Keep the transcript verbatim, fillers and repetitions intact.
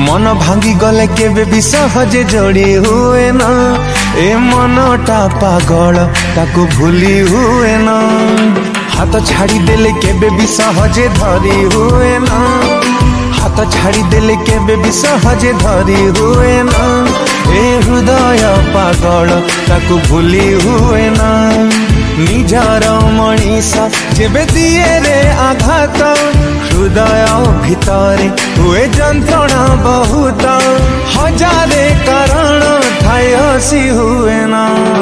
मन भांगी गले केबे भी सहजे जोड़ी हुए ना। ए मनटा पागल ताको भूली हुए ना। हाथ छाड़ी देले केबे भी सहजे धरी हुए ना। हाथ छाड़ी देले केबे भी सहजे धरी हुए ना। ए हृदय पागल ताको भूली हुए ना। निजार मनीष जेबे दिए रे आघात हृदय भितरे हुए जंत्रणा बहुत। हजारे कारण थाई हसी हुए ना।